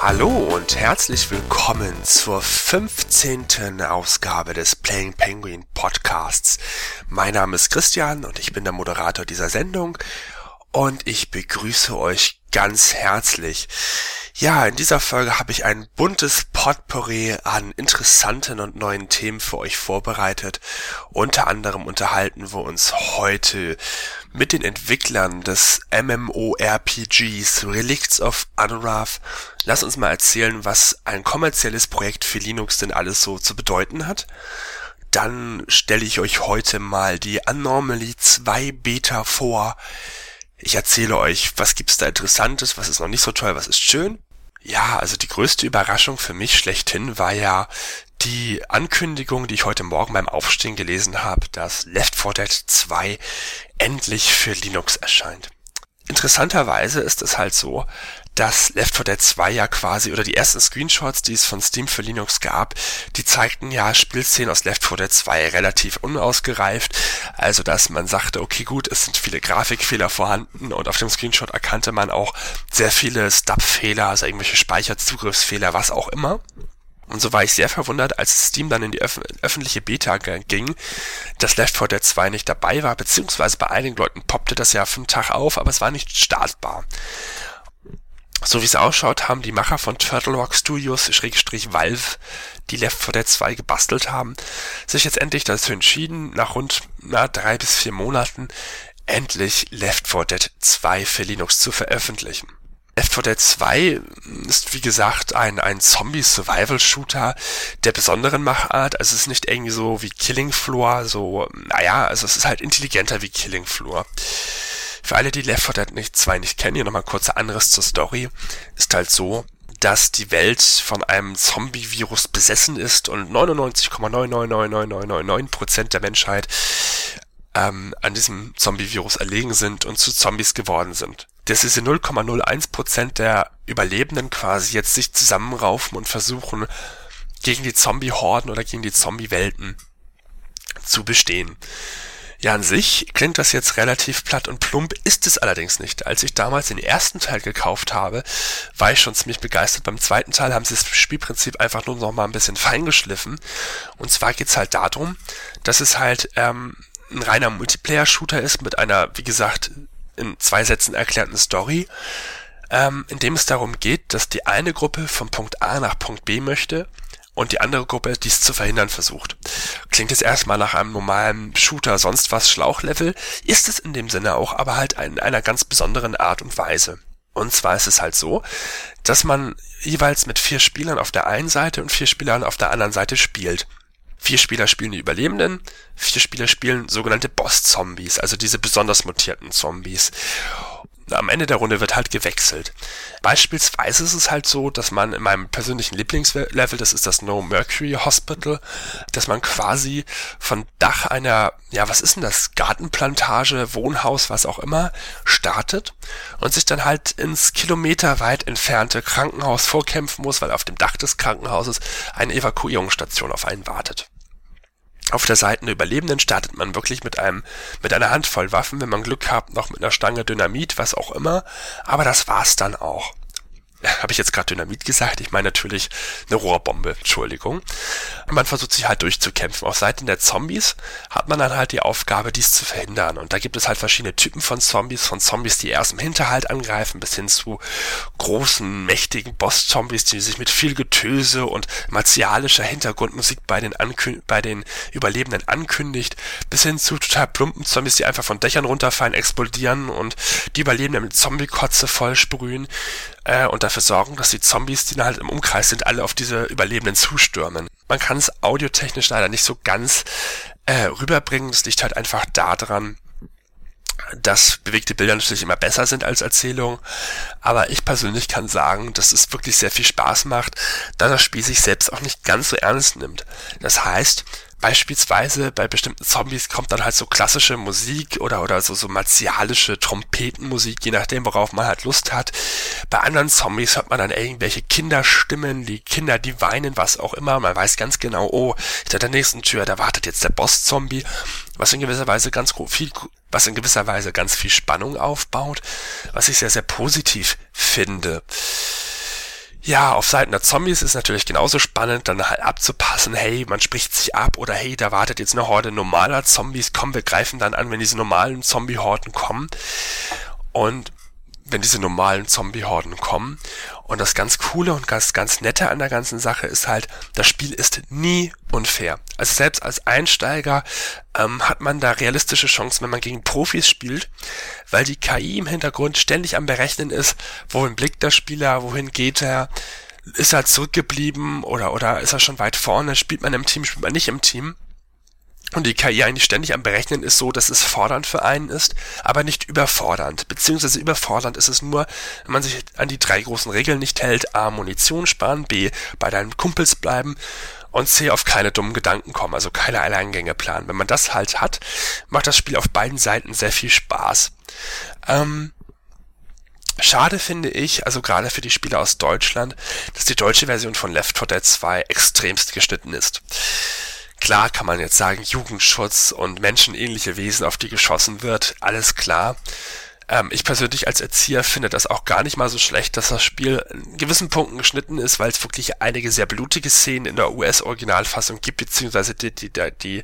Hallo und herzlich willkommen zur 15. Ausgabe des Playing Penguin Podcasts. Mein Name ist Christian und ich bin der Moderator dieser Sendung und ich begrüße euch ganz herzlich. Ja, in dieser Folge habe ich ein buntes Potpourri an interessanten und neuen Themen für euch vorbereitet. Unter anderem unterhalten wir uns heute mit den Entwicklern des MMORPGs Relicts of Anurath. Lass uns mal erzählen, was ein kommerzielles Projekt für Linux denn alles so zu bedeuten hat. Dann stelle ich euch heute mal die Anomaly 2 Beta vor. Ich erzähle euch, was gibt's da Interessantes, was ist noch nicht so toll, was ist schön. Ja, also die größte Überraschung für mich schlechthin war ja die Ankündigung, die ich heute Morgen beim Aufstehen gelesen habe, dass Left 4 Dead 2 endlich für Linux erscheint. Interessanterweise ist es halt so, dass Left 4 Dead 2 ja quasi, oder die ersten Screenshots, die es von Steam für Linux gab, die zeigten ja Spielszenen aus Left 4 Dead 2 relativ unausgereift, also dass man sagte, okay gut, es sind viele Grafikfehler vorhanden und auf dem Screenshot erkannte man auch sehr viele Stub-Fehler, also irgendwelche Speicherzugriffsfehler, was auch immer. Und so war ich sehr verwundert, als Steam dann in die öffentliche Beta ging, dass Left 4 Dead 2 nicht dabei war, beziehungsweise bei einigen Leuten poppte das ja für einen Tag auf, aber es war nicht startbar. So wie es ausschaut, haben die Macher von Turtle Rock Studios / Valve, die Left 4 Dead 2 gebastelt haben, sich jetzt endlich dazu entschieden, nach rund 3 bis 4 Monaten endlich Left 4 Dead 2 für Linux zu veröffentlichen. Left 4 Dead 2 ist wie gesagt ein Zombie-Survival-Shooter der besonderen Machart. Also es ist nicht irgendwie so wie Killing Floor, also es ist halt intelligenter wie Killing Floor. Für alle, die Left 4 Dead 2 nicht kennen, hier nochmal kurzer Anriss zur Story, ist halt so, dass die Welt von einem Zombie-Virus besessen ist und 99,99999% der Menschheit an diesem Zombie-Virus erlegen sind und zu Zombies geworden sind. Dass diese 0,01% der Überlebenden quasi jetzt sich zusammenraufen und versuchen, gegen die Zombie-Horden oder gegen die Zombie-Welten zu bestehen. Ja, an sich klingt das jetzt relativ platt und plump, ist es allerdings nicht. Als ich damals den ersten Teil gekauft habe, war ich schon ziemlich begeistert. Beim zweiten Teil haben sie das Spielprinzip einfach nur noch mal ein bisschen feingeschliffen. Und zwar geht's halt darum, dass es halt ein reiner Multiplayer-Shooter ist mit einer, wie gesagt, in 2 Sätzen erklärten Story, in dem es darum geht, dass die eine Gruppe von Punkt A nach Punkt B möchte und die andere Gruppe dies zu verhindern versucht. Klingt jetzt erstmal nach einem normalen Shooter, sonst was Schlauchlevel, ist es in dem Sinne auch, aber halt in einer ganz besonderen Art und Weise. Und zwar ist es halt so, dass man jeweils mit 4 Spielern auf der einen Seite und 4 Spielern auf der anderen Seite spielt. 4 Spieler spielen die Überlebenden, 4 Spieler spielen sogenannte Boss-Zombies, also diese besonders mutierten Zombies. Am Ende der Runde wird halt gewechselt. Beispielsweise ist es halt so, dass man in meinem persönlichen Lieblingslevel, das ist das No Mercury Hospital, dass man quasi von Dach einer, was ist denn das, Gartenplantage, Wohnhaus, was auch immer, startet und sich dann halt ins kilometerweit entfernte Krankenhaus vorkämpfen muss, weil auf dem Dach des Krankenhauses eine Evakuierungsstation auf einen wartet. Auf der Seite der Überlebenden startet man wirklich mit einer Handvoll Waffen, wenn man Glück hat, noch mit einer Stange Dynamit, was auch immer, aber das war's dann auch. Habe ich jetzt gerade Dynamit gesagt? Ich meine natürlich eine Rohrbombe, Entschuldigung. Man versucht sich halt durchzukämpfen. Auf Seiten der Zombies hat man dann halt die Aufgabe, dies zu verhindern. Und da gibt es halt verschiedene Typen von Zombies, die erst im Hinterhalt angreifen, bis hin zu großen, mächtigen Boss-Zombies, die sich mit viel Getöse und martialischer Hintergrundmusik bei den Überlebenden ankündigt, bis hin zu total plumpen Zombies, die einfach von Dächern runterfallen, explodieren und die Überlebenden mit Zombie-Kotze vollsprühen. Und dafür sorgen, dass die Zombies, die halt im Umkreis sind, alle auf diese Überlebenden zustürmen. Man kann es audiotechnisch leider nicht so ganz rüberbringen. Das liegt halt einfach daran, dass bewegte Bilder natürlich immer besser sind als Erzählung. Aber ich persönlich kann sagen, dass es wirklich sehr viel Spaß macht, da das Spiel sich selbst auch nicht ganz so ernst nimmt. Das heißt, beispielsweise bei bestimmten Zombies kommt dann halt so klassische Musik oder so martialische Trompetenmusik, je nachdem, worauf man halt Lust hat. Bei anderen Zombies hört man dann irgendwelche Kinderstimmen, die Kinder, die weinen, was auch immer. Man weiß ganz genau, oh, hinter der nächsten Tür, da wartet jetzt der Boss-Zombie, was in gewisser Weise ganz viel Spannung aufbaut, was ich sehr, sehr positiv finde. Ja, auf Seiten der Zombies ist natürlich genauso spannend, dann halt abzupassen, hey, man spricht sich ab oder hey, da wartet jetzt eine Horde normaler Zombies, komm, wir greifen dann an, wenn diese normalen Zombie-Horden kommen. Und wenn diese normalen Zombie-Horden kommen. Und das ganz Coole und ganz Nette an der ganzen Sache ist halt, das Spiel ist nie unfair. Also selbst als Einsteiger hat man da realistische Chancen, wenn man gegen Profis spielt, weil die KI im Hintergrund ständig am Berechnen ist, wohin blickt der Spieler, wohin geht er, ist er zurückgeblieben oder ist er schon weit vorne, spielt man im Team, spielt man nicht im Team. Und die KI eigentlich ständig am Berechnen ist so, dass es fordernd für einen ist, aber nicht überfordernd. Beziehungsweise überfordernd ist es nur, wenn man sich an die 3 großen Regeln nicht hält. A, Munition sparen, B, bei deinen Kumpels bleiben und C, auf keine dummen Gedanken kommen, also keine Alleingänge planen. Wenn man das halt hat, macht das Spiel auf beiden Seiten sehr viel Spaß. Schade finde ich, also gerade für die Spieler aus Deutschland, dass die deutsche Version von Left 4 Dead 2 extremst geschnitten ist. Klar kann man jetzt sagen, Jugendschutz und menschenähnliche Wesen, auf die geschossen wird, alles klar. Ich persönlich als Erzieher finde das auch gar nicht mal so schlecht, dass das Spiel in gewissen Punkten geschnitten ist, weil es wirklich einige sehr blutige Szenen in der US-Originalfassung gibt, beziehungsweise die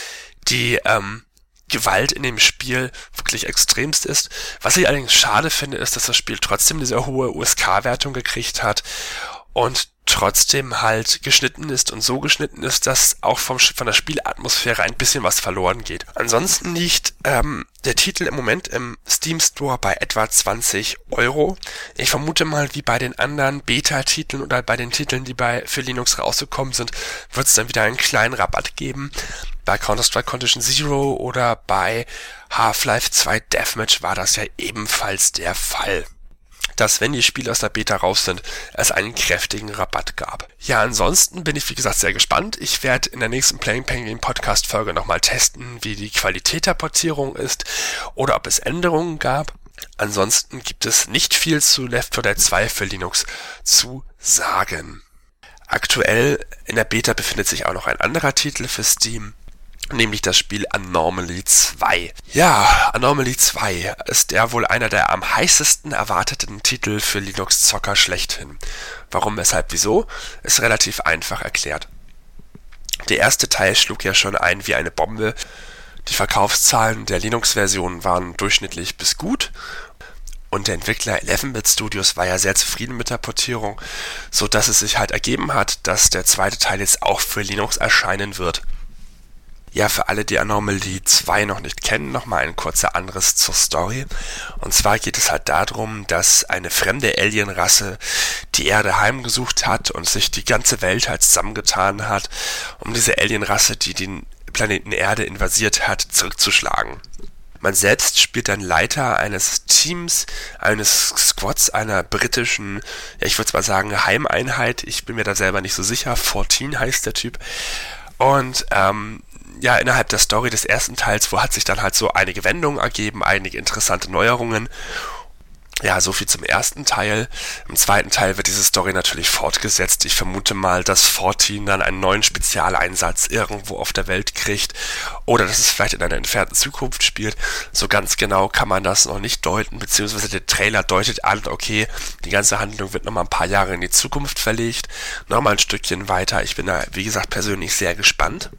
Gewalt in dem Spiel wirklich extremst ist. Was ich allerdings schade finde, ist, dass das Spiel trotzdem eine sehr hohe USK-Wertung gekriegt hat und trotzdem halt geschnitten ist und so geschnitten ist, dass auch von der Spielatmosphäre ein bisschen was verloren geht. Ansonsten liegt der Titel im Moment im Steam Store bei etwa 20 Euro. Ich vermute mal, wie bei den anderen Beta-Titeln oder bei den Titeln, die für Linux rausgekommen sind, wird es dann wieder einen kleinen Rabatt geben. Bei Counter-Strike Condition Zero oder bei Half-Life 2 Deathmatch war das ja ebenfalls der Fall, dass, wenn die Spiele aus der Beta raus sind, es einen kräftigen Rabatt gab. Ja, ansonsten bin ich, wie gesagt, sehr gespannt. Ich werde in der nächsten Playing Penguin Podcast Folge nochmal testen, wie die Qualität der Portierung ist oder ob es Änderungen gab. Ansonsten gibt es nicht viel zu Left 4 Dead 2 für Linux zu sagen. Aktuell in der Beta befindet sich auch noch ein anderer Titel für Steam, nämlich das Spiel Anomaly 2. Ja, Anomaly 2 ist ja wohl einer der am heißesten erwarteten Titel für Linux-Zocker schlechthin. Warum, weshalb, wieso? Ist relativ einfach erklärt. Der erste Teil schlug ja schon ein wie eine Bombe. Die Verkaufszahlen der Linux-Version waren durchschnittlich bis gut. Und der Entwickler 11-Bit Studios war ja sehr zufrieden mit der Portierung, so dass es sich halt ergeben hat, dass der zweite Teil jetzt auch für Linux erscheinen wird. Ja, für alle, die Anomaly 2 noch nicht kennen, nochmal ein kurzer Anriss zur Story. Und zwar geht es halt darum, dass eine fremde Alienrasse die Erde heimgesucht hat und sich die ganze Welt halt zusammengetan hat, um diese Alienrasse, die den Planeten Erde invasiert hat, zurückzuschlagen. Man selbst spielt dann Leiter eines Teams, eines Squads, einer britischen, ja, ich würde mal sagen, Heimeinheit. Ich bin mir da selber nicht so sicher. 14 heißt der Typ. Und ja, innerhalb der Story des ersten Teils, wo hat sich dann halt so einige Wendungen ergeben, einige interessante Neuerungen. Ja, so viel zum ersten Teil. Im zweiten Teil wird diese Story natürlich fortgesetzt. Ich vermute mal, dass 14 dann einen neuen Spezialeinsatz irgendwo auf der Welt kriegt oder dass es vielleicht in einer entfernten Zukunft spielt. So ganz genau kann man das noch nicht deuten, beziehungsweise der Trailer deutet an, okay, die ganze Handlung wird nochmal ein paar Jahre in die Zukunft verlegt, nochmal ein Stückchen weiter. Ich bin da, wie gesagt, persönlich sehr gespannt.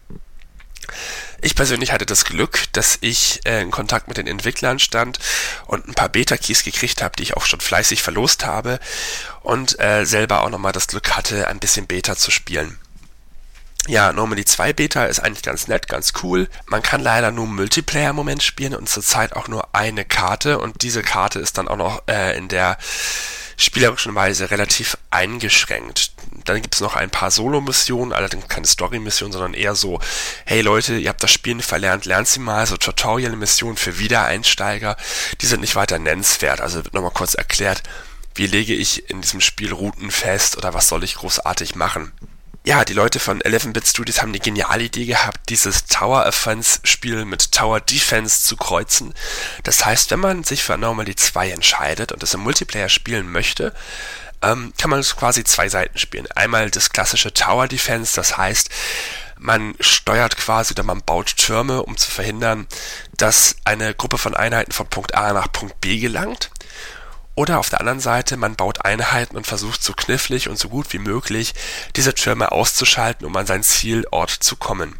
Ich persönlich hatte das Glück, dass ich in Kontakt mit den Entwicklern stand und ein paar Beta-Keys gekriegt habe, die ich auch schon fleißig verlost habe und selber auch nochmal das Glück hatte, ein bisschen Beta zu spielen. Ja, Anomaly 2 Beta ist eigentlich ganz nett, ganz cool. Man kann leider nur Multiplayer im Moment spielen und zurzeit auch nur eine Karte und diese Karte ist dann auch noch in der spielerischen Weise relativ eingeschränkt. Dann gibt es noch ein paar Solo-Missionen, allerdings keine Story-Missionen, sondern eher so, hey Leute, ihr habt das Spielen verlernt, lernt sie mal, so Tutorial-Missionen für Wiedereinsteiger, die sind nicht weiter nennenswert, also wird nochmal kurz erklärt, wie lege ich in diesem Spiel Routen fest oder was soll ich großartig machen. Ja, die Leute von 11-Bit Studios haben die geniale Idee gehabt, dieses Tower Offense Spiel mit Tower Defense zu kreuzen. Das heißt, wenn man sich für Anomaly 2 entscheidet und es im Multiplayer spielen möchte, kann man es quasi 2 Seiten spielen. Einmal das klassische Tower Defense, das heißt, man steuert quasi oder man baut Türme, um zu verhindern, dass eine Gruppe von Einheiten von Punkt A nach Punkt B gelangt. Oder auf der anderen Seite, man baut Einheiten und versucht so knifflig und so gut wie möglich diese Türme auszuschalten, um an seinen Zielort zu kommen.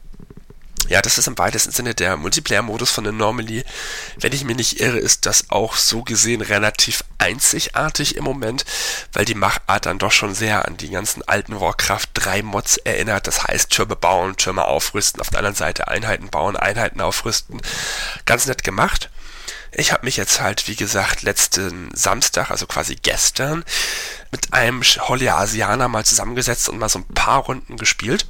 Ja, das ist im weitesten Sinne der Multiplayer-Modus von Anomaly. Wenn ich mich nicht irre, ist das auch so gesehen relativ einzigartig im Moment, weil die Machart dann doch schon sehr an die ganzen alten Warcraft 3 Mods erinnert. Das heißt, Türme bauen, Türme aufrüsten, auf der anderen Seite Einheiten bauen, Einheiten aufrüsten. Ganz nett gemacht. Ich habe mich jetzt halt, wie gesagt, letzten Samstag, also quasi gestern, mit einem Holiasianer mal zusammengesetzt und mal so ein paar Runden gespielt.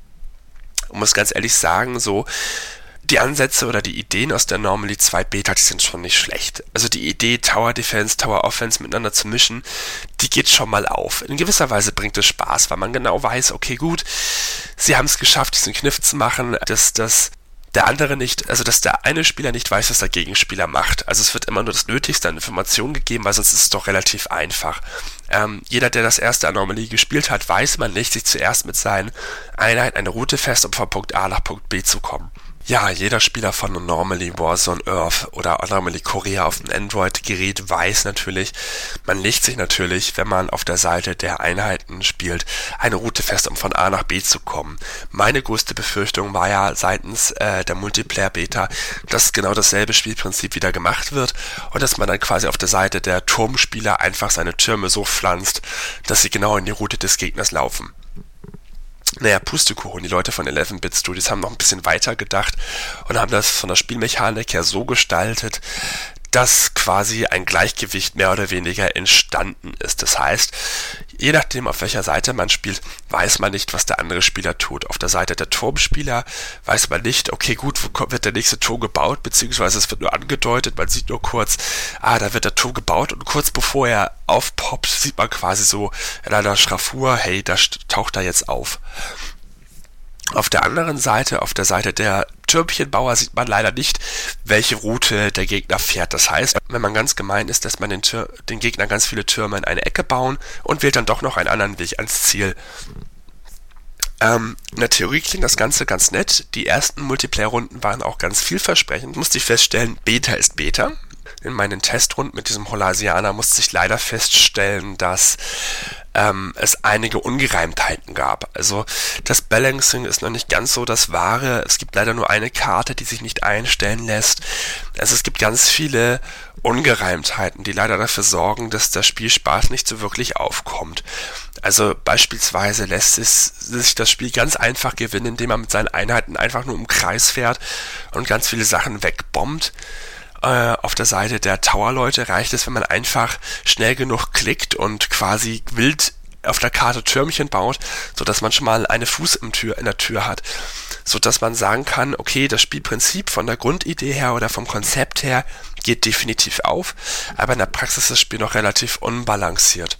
Und muss ganz ehrlich sagen, so die Ansätze oder die Ideen aus der Anomaly 2 Beta, die sind schon nicht schlecht. Also die Idee, Tower Defense, Tower Offense miteinander zu mischen, die geht schon mal auf. In gewisser Weise bringt es Spaß, weil man genau weiß, okay gut, sie haben es geschafft, diesen Kniff zu machen, dass der andere nicht, also dass der eine Spieler nicht weiß, was der Gegenspieler macht. Also es wird immer nur das Nötigste an Informationen gegeben, weil sonst ist es doch relativ einfach. Jeder, der das erste Anomaly gespielt hat, weiß, man legt sich zuerst mit seinen Einheiten eine Route fest, um von Punkt A nach Punkt B zu kommen. Ja, jeder Spieler von Anomaly Warzone Earth oder Anomaly Korea auf dem Android-Gerät weiß natürlich, man legt sich natürlich, wenn man auf der Seite der Einheiten spielt, eine Route fest, um von A nach B zu kommen. Meine größte Befürchtung war ja seitens der Multiplayer-Beta, dass genau dasselbe Spielprinzip wieder gemacht wird und dass man dann quasi auf der Seite der Turmspieler einfach seine Türme so pflanzt, dass sie genau in die Route des Gegners laufen. Naja, Pustekuchen, die Leute von 11-Bit Studios haben noch ein bisschen weiter gedacht und haben das von der Spielmechanik her so gestaltet, dass quasi ein Gleichgewicht mehr oder weniger entstanden ist. Das heißt, je nachdem, auf welcher Seite man spielt, weiß man nicht, was der andere Spieler tut. Auf der Seite der Turmspieler weiß man nicht, okay gut, wo wird der nächste Turm gebaut, beziehungsweise es wird nur angedeutet, man sieht nur kurz, da wird der Turm gebaut und kurz bevor er aufpoppt, sieht man quasi so in einer Schraffur, hey, da taucht er jetzt auf. Auf der anderen Seite, auf der Seite der Türmchenbauer, sieht man leider nicht, welche Route der Gegner fährt. Das heißt, wenn man ganz gemein ist, dass man den Gegner ganz viele Türme in eine Ecke bauen und wählt dann doch noch einen anderen Weg ans Ziel. In der Theorie klingt das Ganze ganz nett. Die ersten Multiplayer-Runden waren auch ganz vielversprechend. Musste ich feststellen, Beta ist Beta. In meinen Testrunden mit diesem Holiasianer musste ich leider feststellen, dass es einige Ungereimtheiten gab. Also das Balancing ist noch nicht ganz so das Wahre. Es gibt leider nur eine Karte, die sich nicht einstellen lässt. Also es gibt ganz viele Ungereimtheiten, die leider dafür sorgen, dass der Spielspaß nicht so wirklich aufkommt. Also beispielsweise lässt sich das Spiel ganz einfach gewinnen, indem man mit seinen Einheiten einfach nur im Kreis fährt und ganz viele Sachen wegbombt. Auf der Seite der Tower-Leute reicht es, wenn man einfach schnell genug klickt und quasi wild auf der Karte Türmchen baut, sodass man schon mal einen Fuß in der Tür hat, sodass man sagen kann, okay, das Spielprinzip von der Grundidee her oder vom Konzept her geht definitiv auf, aber in der Praxis ist das Spiel noch relativ unbalanciert.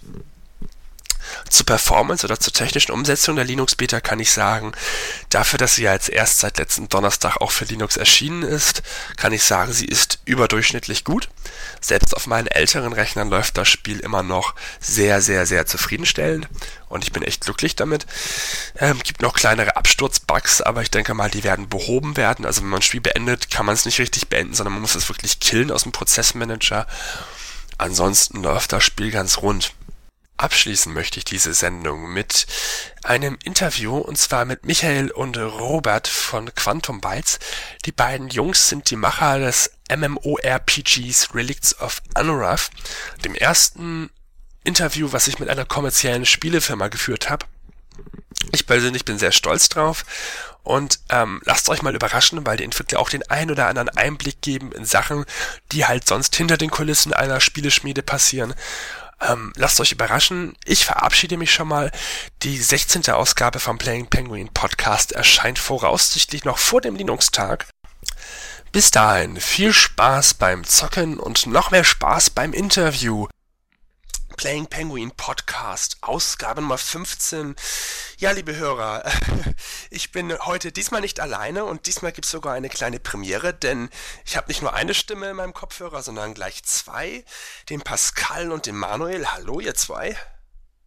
Zur Performance oder zur technischen Umsetzung der Linux-Beta kann ich sagen, dafür, dass sie ja jetzt erst seit letzten Donnerstag auch für Linux erschienen ist, kann ich sagen, sie ist überdurchschnittlich gut. Selbst auf meinen älteren Rechnern läuft das Spiel immer noch sehr, sehr, sehr zufriedenstellend und ich bin echt glücklich damit. Gibt noch kleinere Absturzbugs, aber ich denke mal, die werden behoben werden. Also wenn man ein Spiel beendet, kann man es nicht richtig beenden, sondern man muss es wirklich killen aus dem Prozessmanager. Ansonsten läuft das Spiel ganz rund. Abschließen möchte ich diese Sendung mit einem Interview, und zwar mit Michael und Robert von Quantum Bytes. Die beiden Jungs sind die Macher des MMORPGs Relics of Anurath, dem ersten Interview, was ich mit einer kommerziellen Spielefirma geführt habe. Ich persönlich bin sehr stolz drauf und lasst euch mal überraschen, weil die Entwickler auch den ein oder anderen Einblick geben in Sachen, die halt sonst hinter den Kulissen einer Spieleschmiede passieren. Lasst euch überraschen. Ich verabschiede mich schon mal. Die 16. Ausgabe vom Playing Penguin Podcast erscheint voraussichtlich noch vor dem Linux-Tag. Bis dahin, viel Spaß beim Zocken und noch mehr Spaß beim Interview. Playing Penguin Podcast, Ausgabe Nummer 15. Ja, liebe Hörer, ich bin heute diesmal nicht alleine und diesmal gibt es sogar eine kleine Premiere, denn ich habe nicht nur eine Stimme in meinem Kopfhörer, sondern gleich zwei, den Pascal und den Manuel. Hallo, ihr zwei.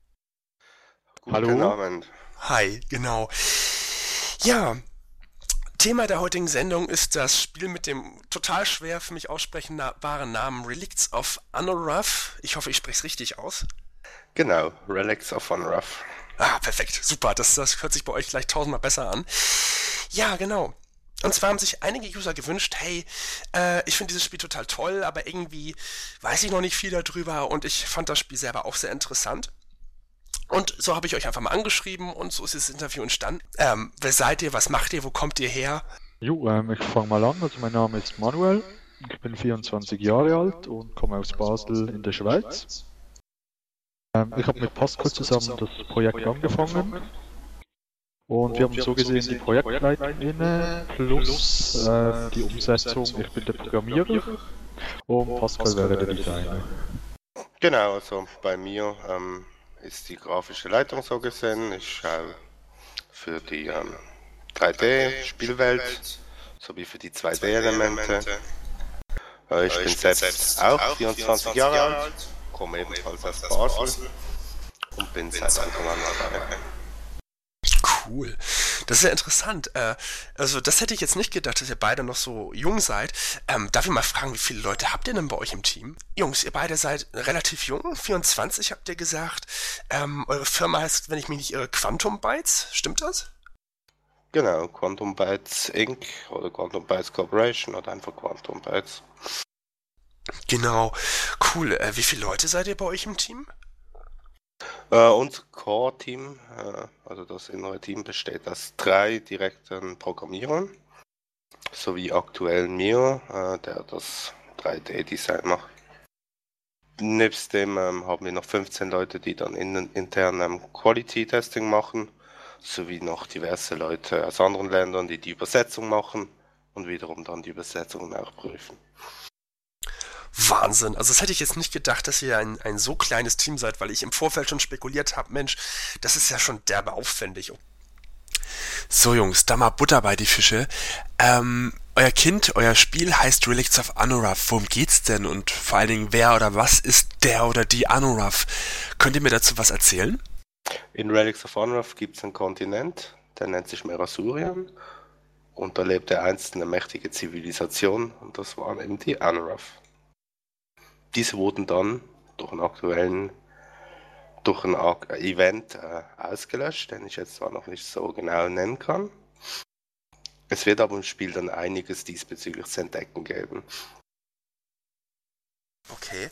Guten Abend. Hi, genau. Ja, Thema der heutigen Sendung ist das Spiel mit dem total schwer für mich aussprechbaren Namen Relics of Anurath. Ich hoffe, ich spreche es richtig aus. Genau, Relics of Anurath. Ah, perfekt, super, das hört sich bei euch gleich tausendmal besser an. Ja, genau. Und zwar haben sich einige User gewünscht, hey, ich finde dieses Spiel total toll, aber irgendwie weiß ich noch nicht viel darüber und ich fand das Spiel selber auch sehr interessant. Und so habe ich euch einfach mal angeschrieben und so ist das Interview entstanden. Wer seid ihr, was macht ihr, wo kommt ihr her? Ich fange mal an. Also mein Name ist Manuel, ich bin 24 Jahre alt und komme aus Basel in der Schweiz. Ich habe mit Pascal zusammen das Projekt angefangen und wir haben so gesehen die Projektleitung inne plus die Umsetzung. Ich bin der Programmierer und Pascal wäre der Designer. Genau, also bei mir ist die grafische Leitung so gesehen. Ich schaue für die 3D-Spielwelt sowie für die 2D-Elemente. Ich bin selbst auch 24 Jahre alt, komme ebenfalls aus Basel und bin seit Anfang an dabei. Cool. Das ist ja interessant. Also das hätte ich jetzt nicht gedacht, dass ihr beide noch so jung seid. Darf ich mal fragen, wie viele Leute habt ihr denn bei euch im Team? Jungs, ihr beide seid relativ jung, 24 habt ihr gesagt. Eure Firma heißt, wenn ich mich nicht irre, Quantum Bytes, stimmt das? Genau, Quantum Bytes Inc. oder Quantum Bytes Corporation oder einfach Quantum Bytes. Genau, cool. Wie viele Leute seid ihr bei euch im Team? Unser Core-Team, also das innere Team, besteht aus 3 direkten Programmierern, sowie aktuell mir, der das 3D-Design macht. Nebst dem haben wir noch 15 Leute, die dann intern Quality-Testing machen, sowie noch diverse Leute aus anderen Ländern, die die Übersetzung machen und wiederum dann die Übersetzung nachprüfen. Wahnsinn. Also das hätte ich jetzt nicht gedacht, dass ihr ein so kleines Team seid, weil ich im Vorfeld schon spekuliert habe, Mensch, das ist ja schon derbe aufwendig. So Jungs, da mal Butter bei die Fische. Euer Spiel heißt Relics of Anurath. Worum geht's denn? Und vor allen Dingen, wer oder was ist der oder die Anurath? Könnt ihr mir dazu was erzählen? In Relics of Anurath gibt es einen Kontinent, der nennt sich Merasurien. Und da lebt einst eine mächtige Zivilisation und das waren eben die Anurath. Diese wurden dann durch ein Event ausgelöscht, den ich jetzt zwar noch nicht so genau nennen kann. Es wird aber im Spiel dann einiges diesbezüglich zu entdecken geben. Okay,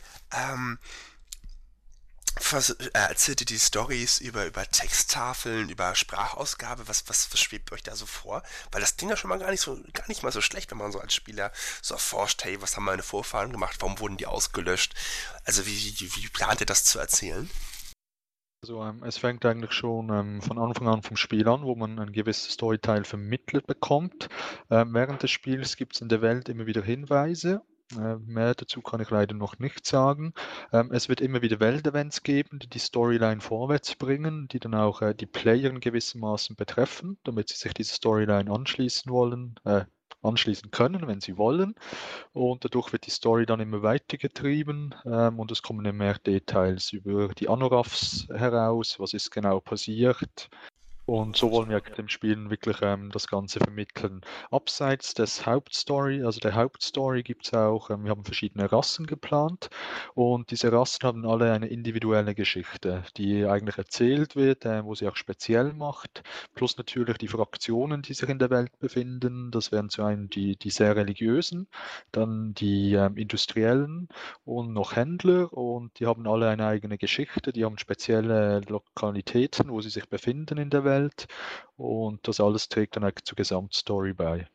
erzählt ihr die Storys über Texttafeln, über Sprachausgabe? Was schwebt euch da so vor? Weil das klingt ja schon mal gar nicht mal so schlecht, wenn man so als Spieler so erforscht, hey, was haben meine Vorfahren gemacht? Warum wurden die ausgelöscht? Also wie plant ihr das zu erzählen? Also es fängt eigentlich schon von Anfang an vom Spiel an, wo man ein gewisses Storyteil vermittelt bekommt. Während des Spiels gibt es in der Welt immer wieder Hinweise. Mehr dazu kann ich leider noch nicht sagen. Es wird immer wieder Weltevents geben, die die Storyline vorwärts bringen, die dann auch die Player in gewissermaßen betreffen, damit sie sich diese Storyline anschließen können, wenn sie wollen. Und dadurch wird die Story dann immer weitergetrieben und es kommen immer mehr Details über die Anuraths heraus, was ist genau passiert. Und so wollen wir dem Spiel wirklich das Ganze vermitteln. Abseits des Hauptstory, also der Hauptstory gibt es auch, wir haben verschiedene Rassen geplant und diese Rassen haben alle eine individuelle Geschichte, die eigentlich erzählt wird, wo sie auch speziell macht, plus natürlich die Fraktionen, die sich in der Welt befinden. Das wären zum einen die sehr religiösen, dann die industriellen und noch Händler und die haben alle eine eigene Geschichte, die haben spezielle Lokalitäten, wo sie sich befinden in der Welt. Und das alles trägt dann eigentlich zur Gesamtstory bei.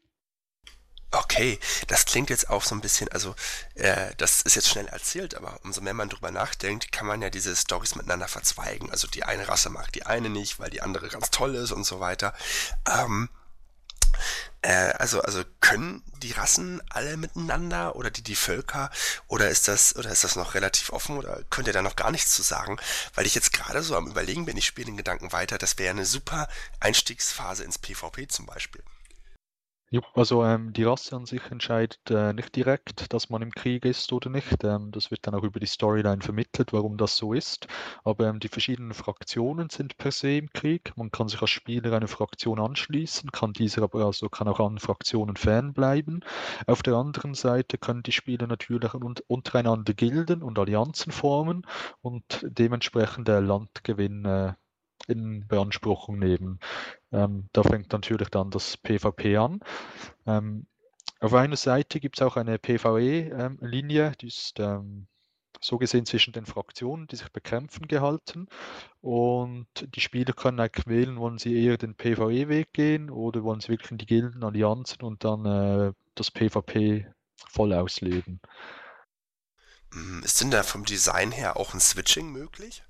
Okay, das klingt jetzt auch so ein bisschen, also das ist jetzt schnell erzählt, aber umso mehr man drüber nachdenkt, kann man ja diese Storys miteinander verzweigen. Also die eine Rasse mag die eine nicht, weil die andere ganz toll ist und so weiter. Also können die Rassen alle miteinander oder die Völker oder ist das noch relativ offen oder könnt ihr da noch gar nichts zu sagen? Weil ich jetzt gerade so am Überlegen bin, ich spiele den Gedanken weiter, das wäre eine super Einstiegsphase ins PvP zum Beispiel. Jo, also die Rasse an sich entscheidet nicht direkt, dass man im Krieg ist oder nicht. Das wird dann auch über die Storyline vermittelt, warum das so ist. Aber die verschiedenen Fraktionen sind per se im Krieg. Man kann sich als Spieler einer Fraktion anschließen, kann dieser aber also kann auch an Fraktionen fernbleiben. Auf der anderen Seite können die Spieler natürlich untereinander Gilden und Allianzen formen und dementsprechend Landgewinn in Beanspruchung nehmen. Da fängt natürlich dann das PvP an. Ähm, auf einer Seite gibt es auch eine PvE-Linie, die ist so gesehen zwischen den Fraktionen, die sich bekämpfen, gehalten. Und die Spieler können eigentlich wählen, wollen sie eher den PvE-Weg gehen oder wollen sie wirklich in die Gilden, Allianzen und dann das PvP voll ausleben. Ist denn da vom Design her auch ein Switching möglich?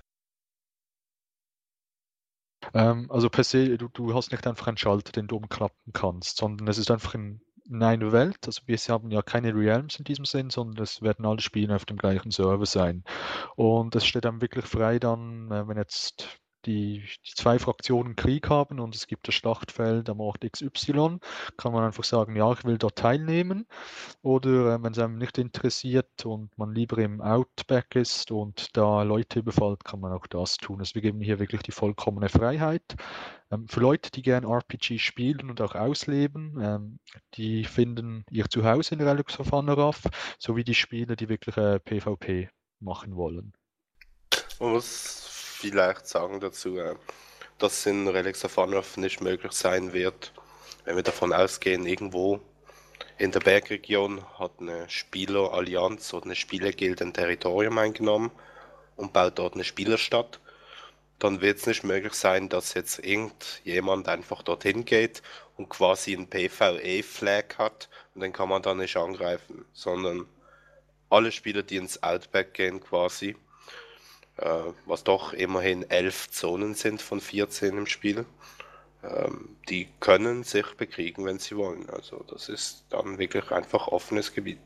Also per se, du hast nicht einfach einen Schalter, den du umklappen kannst, sondern es ist einfach in einer Welt. Also wir haben ja keine Realms in diesem Sinn, sondern es werden alle Spieler auf dem gleichen Server sein. Und es steht einem wirklich frei dann, wenn jetzt die zwei Fraktionen Krieg haben und es gibt das Schlachtfeld am Ort XY, kann man einfach sagen, ja, ich will dort teilnehmen. Oder wenn es einem nicht interessiert und man lieber im Outback ist und da Leute überfällt, kann man auch das tun. Also wir geben hier wirklich die vollkommene Freiheit. Für Leute, die gerne RPG spielen und auch ausleben, die finden ihr Zuhause in Relics of Anarath, sowie die Spieler, die wirklich PvP machen wollen. Man muss vielleicht sagen dazu, dass in Relics of Anarath nicht möglich sein wird, wenn wir davon ausgehen, irgendwo in der Bergregion hat eine Spielerallianz oder eine Spielergilde ein Territorium eingenommen und baut dort eine Spielerstadt. Dann wird es nicht möglich sein, dass jetzt irgendjemand einfach dorthin geht und quasi einen PvE-Flag hat und den kann man dann nicht angreifen, sondern alle Spieler, die ins Outback gehen quasi, was doch immerhin 11 Zonen sind von 14 im Spiel, die können sich bekriegen, wenn sie wollen. Also das ist dann wirklich einfach offenes Gebiet.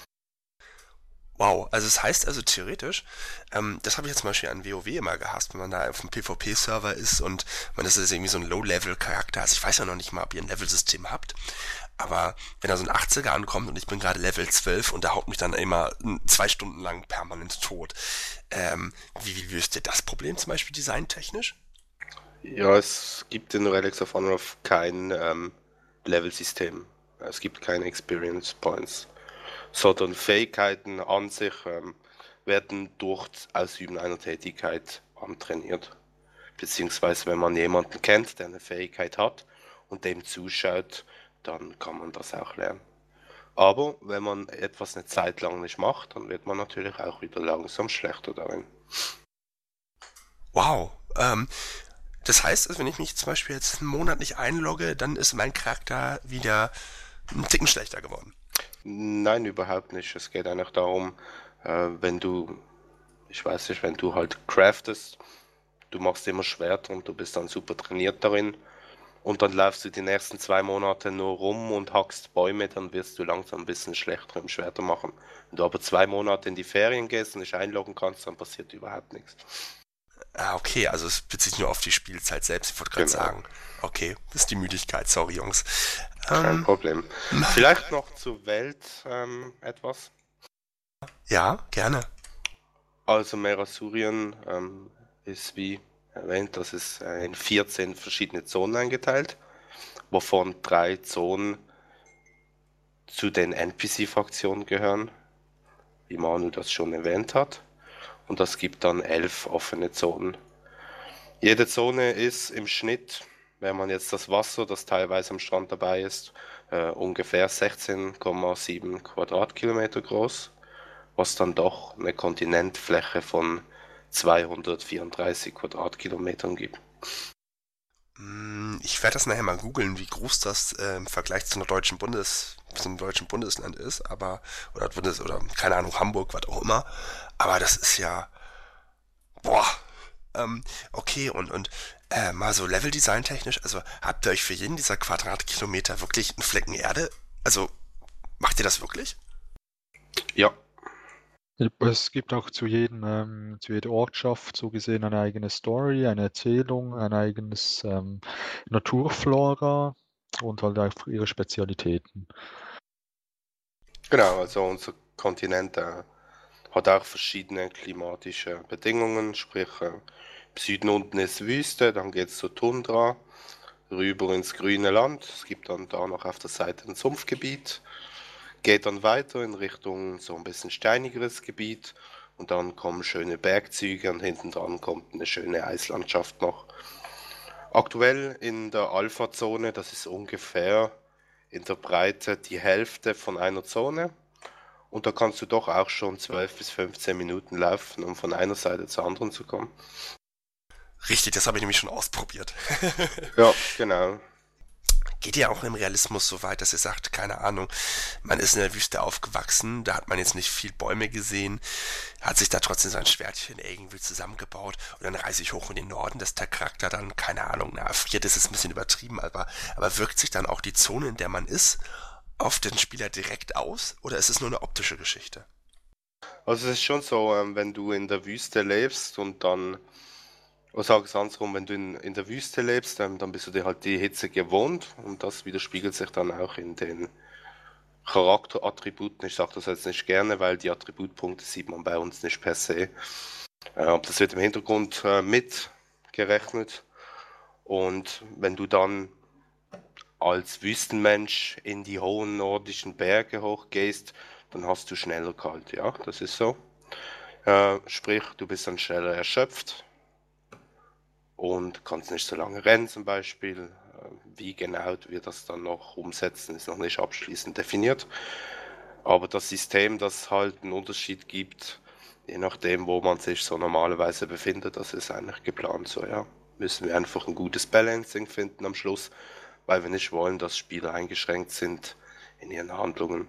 Wow, also es heißt also theoretisch, das habe ich jetzt zum Beispiel an WoW immer gehasst, wenn man da auf dem PvP-Server ist und man ist irgendwie so ein Low-Level-Charakter. Also ich weiß ja noch nicht mal, ob ihr ein Level-System habt, aber wenn da so ein 80er ankommt und ich bin gerade Level 12 und der haut mich dann immer 2 Stunden lang permanent tot. Wie löst ihr das Problem zum Beispiel designtechnisch? Ja, es gibt in Relics of Anarath kein Level-System. Es gibt keine Experience Points, sondern Fähigkeiten an sich werden durch das Ausüben einer Tätigkeit antrainiert. Beziehungsweise wenn man jemanden kennt, der eine Fähigkeit hat und dem zuschaut, dann kann man das auch lernen. Aber wenn man etwas eine Zeit lang nicht macht, dann wird man natürlich auch wieder langsam schlechter darin. Wow, das heißt, also wenn ich mich zum Beispiel jetzt einen Monat nicht einlogge, dann ist mein Charakter wieder einen Ticken schlechter geworden. Nein, überhaupt nicht. Es geht eigentlich darum, wenn du, ich weiß nicht, wenn du halt craftest, du machst immer Schwerter und du bist dann super trainiert darin und dann laufst du die nächsten 2 Monate nur rum und hackst Bäume, dann wirst du langsam ein bisschen schlechter im Schwerter machen. Wenn du aber 2 Monate in die Ferien gehst und nicht einloggen kannst, dann passiert überhaupt nichts. Ah, okay, also es bezieht sich nur auf die Spielzeit selbst. Ich wollte gerade Genau, sagen, okay, das ist die Müdigkeit, sorry Jungs. kein Problem. Vielleicht noch zur Welt etwas. Ja, gerne. Also Merasurien ist wie erwähnt, das ist in 14 verschiedene Zonen eingeteilt, wovon 3 Zonen zu den NPC-Fraktionen gehören, wie Manu das schon erwähnt hat. Und das gibt dann 11 offene Zonen. Jede Zone ist im Schnitt, wenn man jetzt das Wasser, das teilweise am Strand dabei ist, ungefähr 16,7 Quadratkilometer groß, was dann doch eine Kontinentfläche von 234 Quadratkilometern gibt. Ich werde das nachher mal googeln, wie groß das im Vergleich zu einem deutschen Bundesland ist, aber, oder keine Ahnung, Hamburg, was auch immer. Aber das ist ja, boah, okay, und mal so Leveldesign technisch, also habt ihr euch für jeden dieser Quadratkilometer wirklich einen Flecken Erde? Also, macht ihr das wirklich? Ja, Es gibt auch zu jeder Ortschaft so gesehen eine eigene Story, eine Erzählung, ein eigenes Naturflora. und halt auch ihre Spezialitäten. Genau, also unser Kontinent hat auch verschiedene klimatische Bedingungen, sprich im Süden unten ist Wüste, dann geht es zur Tundra, rüber ins grüne Land. Es gibt dann da noch auf der Seite ein Sumpfgebiet, geht dann weiter in Richtung so ein bisschen steinigeres Gebiet und dann kommen schöne Bergzüge und hinten dran kommt eine schöne Eislandschaft noch. Aktuell in der Alpha-Zone, das ist ungefähr in der Breite die Hälfte von einer Zone. Und da kannst du doch auch schon 12 bis 15 Minuten laufen, um von einer Seite zur anderen zu kommen. Richtig, das habe ich nämlich schon ausprobiert. Ja, genau. Geht ihr auch im Realismus so weit, dass ihr sagt, keine Ahnung, man ist in der Wüste aufgewachsen, da hat man jetzt nicht viel Bäume gesehen, hat sich da trotzdem so ein Schwertchen irgendwie zusammengebaut und dann reise ich hoch in den Norden, dass der Charakter dann, keine Ahnung, friert, das ist ein bisschen übertrieben, aber wirkt sich dann auch die Zone, in der man ist, auf den Spieler direkt aus oder ist es nur eine optische Geschichte? Also es ist schon so, wenn du in der Wüste lebst und dann, oder sag es andersrum, wenn du in der Wüste lebst, dann bist du dir halt die Hitze gewohnt und das widerspiegelt sich dann auch in den Charakterattributen. Ich sage das jetzt nicht gerne, weil die Attributpunkte sieht man bei uns nicht per se. Das wird im Hintergrund mitgerechnet. Und wenn du dann als Wüstenmensch in die hohen nordischen Berge hochgehst, dann hast du schneller kalt, ja, das ist so. Sprich, du bist dann schneller erschöpft und kannst nicht so lange rennen zum Beispiel. Wie genau wir das dann noch umsetzen, ist noch nicht abschließend definiert. Aber das System, das halt einen Unterschied gibt, je nachdem, wo man sich so normalerweise befindet, das ist eigentlich geplant so, ja. Müssen wir einfach ein gutes Balancing finden am Schluss, weil wir nicht wollen, dass Spieler eingeschränkt sind in ihren Handlungen.